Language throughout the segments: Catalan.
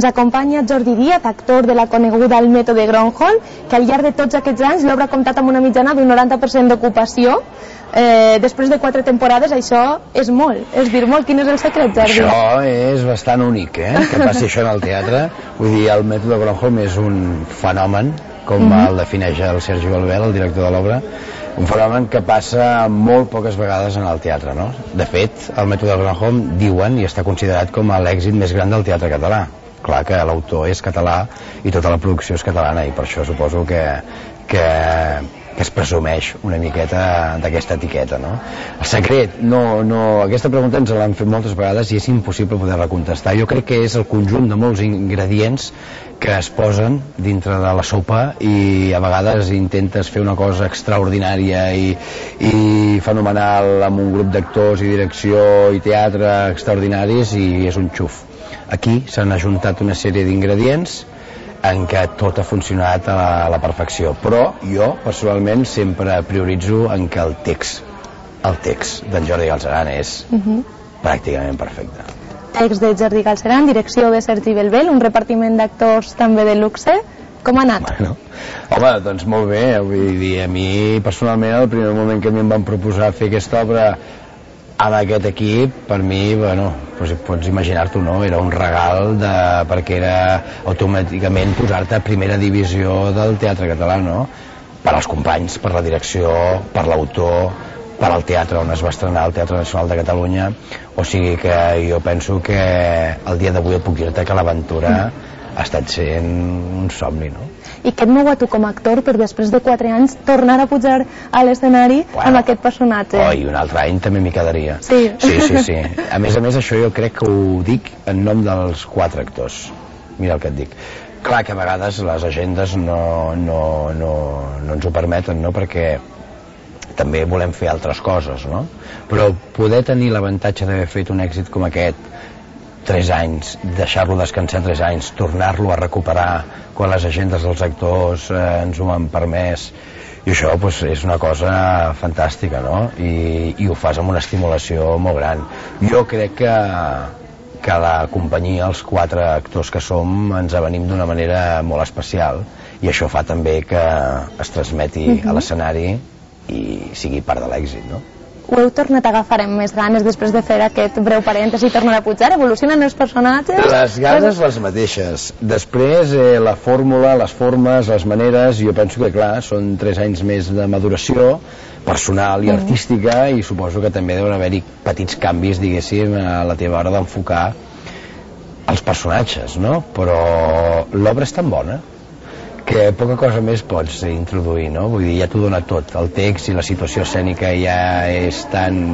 Ens acompanya Jordi Díaz, actor de la coneguda El mètode Gronholm, que al llarg de tots aquests anys l'obra ha comptat amb una mitjana d'un 90% d'ocupació. Després de 4 temporades, això és molt. És dir, molt. Quin és el secret, Jordi? Això és bastant únic, que passi això en el teatre. Vull dir, el mètode Gronholm és un fenomen, com el defineix el Sergi Balbel, el director de l'obra, un fenomen que passa molt poques vegades en el teatre, no? De fet, el mètode Gronholm diuen i està considerat com l'èxit més gran del teatre català. Clar que l'autor és català i tota la producció és catalana, i per això suposo que es presumeix una miqueta d'aquesta etiqueta, no? El secret, aquesta pregunta ens l'han fet moltes vegades i és impossible poder-la contestar. Jo crec que és el conjunt de molts ingredients que es posen dintre de la sopa, i a vegades intentes fer una cosa extraordinària i fenomenal amb un grup d'actors i direcció i teatre extraordinaris, i és un xuf. Aquí s'han ajuntat una sèrie d'ingredients en què tot ha funcionat a la perfecció, però jo personalment sempre prioritzo en què el text d'en Jordi Galceran és pràcticament perfecte. Text de Jordi Galceran, direcció de Sergi Balbel, un repartiment d'actors també de luxe. Com ha anat? Bueno, home, doncs molt bé. Vull dir, a mi personalment, el primer moment que a mi em van proposar fer aquesta obra amb aquest equip, per mi, bueno, pots imaginar-t'ho, no? Era un regal perquè era automàticament posar-te a primera divisió del teatre català, no? Per als companys, per la direcció, per l'autor, per al teatre on es va estrenar, el Teatre Nacional de Catalunya. O sigui que jo penso que el dia d'avui puc dir-te que l'aventura ha estat sent un somni, no? I què et mou a tu com a actor per després de 4 anys tornar a pujar a l'escenari amb aquest personatge? I un altre any també m'hi quedaria. Sí. Sí. A més, això jo crec que ho dic en nom dels 4 actors. Mira el que et dic. Clar que a vegades les agendes no ens ho permeten, no? Perquè també volem fer altres coses, no? Però poder tenir l'avantatge d'haver fet un èxit com aquest 3 anys, deixar-lo descansar 3 anys, tornar-lo a recuperar quan les agendes dels actors ens ho han permès, i això és una cosa fantàstica, no? I ho fas amb una estimulació molt gran. Jo crec que la companyia, els 4 actors que som, ens avenim d'una manera molt especial, i això fa també que es transmeti a l'escenari i sigui part de l'èxit, no? Ho heu tornat a agafar amb més ganes després de fer aquest breu parèntesi i tornar a pujar? Evolucionen els personatges? Les ganes les mateixes. Després la fórmula, les formes, les maneres, jo penso que clar, són 3 anys més de maduració personal i artística, i suposo que també deuen haver-hi petits canvis, diguéssim, a la teva hora d'enfocar els personatges, no? Però l'obra és tan bona que poca cosa més pots introduir, no? Vull dir, ja t'ho dona tot. El text i la situació escènica ja és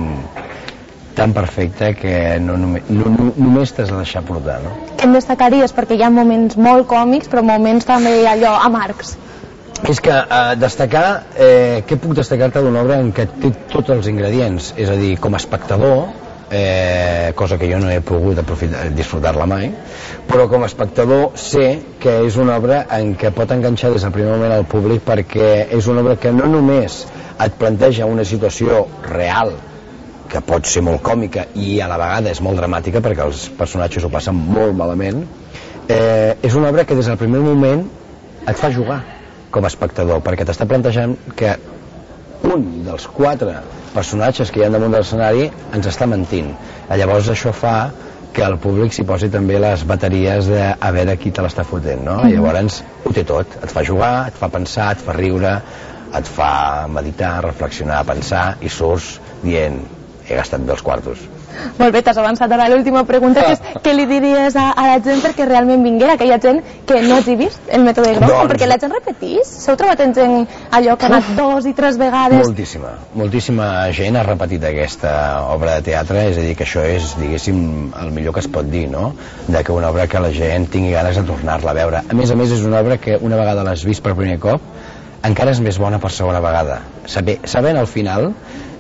tan perfecta que només t'has de deixar portar, no? Què em destacaries? Perquè hi ha moments molt còmics, però moments també allò amargs. És que destacar, què puc destacar-te d'una obra en què té tots els ingredients? És a dir, com a espectador, cosa que jo no he pogut disfrutar-la mai, però com a espectador sé que és una obra en què pot enganxar des del primer moment al públic, perquè és una obra que no només et planteja una situació real que pot ser molt còmica i a la vegada és molt dramàtica perquè els personatges ho passen molt malament, és una obra que des del primer moment et fa jugar com a espectador, perquè t'està plantejant que un dels 4 personatges que hi ha damunt de l'escenari ens està mentint. Llavors això fa que el públic s'hi posi també les bateries de a veure qui te l'està fotent, no? Llavors ho té tot, et fa jugar, et fa pensar, et fa riure, et fa meditar, reflexionar, pensar, i surts dient he gastat bé els quartos. Molt bé, t'has avançat ara l'última pregunta, que és què li diries a la gent perquè realment vinguera, aquella gent que no hagi vist el mètode Gronholm, perquè la gent repetís? S'heu trobat en gent allò que ha anat 2 i 3 vegades? Moltíssima gent ha repetit aquesta obra de teatre, és a dir, que això és, diguéssim, el millor que es pot dir, no? De que una obra que la gent tingui ganes de tornar-la a veure. A més, és una obra que una vegada l'has vist per primer cop, encara és més bona per segona vegada. Sabent al final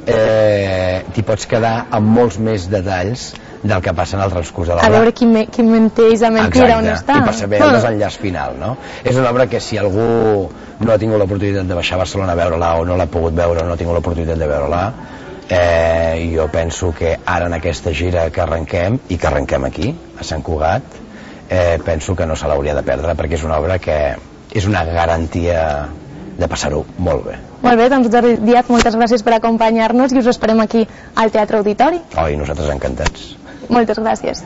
t'hi pots quedar amb molts més detalls del que passa en el transcurs de l'obra. A veure qui menteix a mentira on està. I per saber el desenllaç final, no? És una obra que si algú no ha tingut l'oportunitat de baixar a Barcelona a veure-la, o no l'ha pogut veure, o no ha tingut l'oportunitat de veure-la, jo penso que ara en aquesta gira que arrenquem, i que arrenquem aquí, a Sant Cugat, penso que no se l'hauria de perdre, perquè és una obra que és una garantia de passar-ho molt bé. Molt bé, doncs Jordi Díaz, moltes gràcies per acompanyar-nos i us esperem aquí al Teatre Auditori. I nosaltres encantats. Moltes gràcies.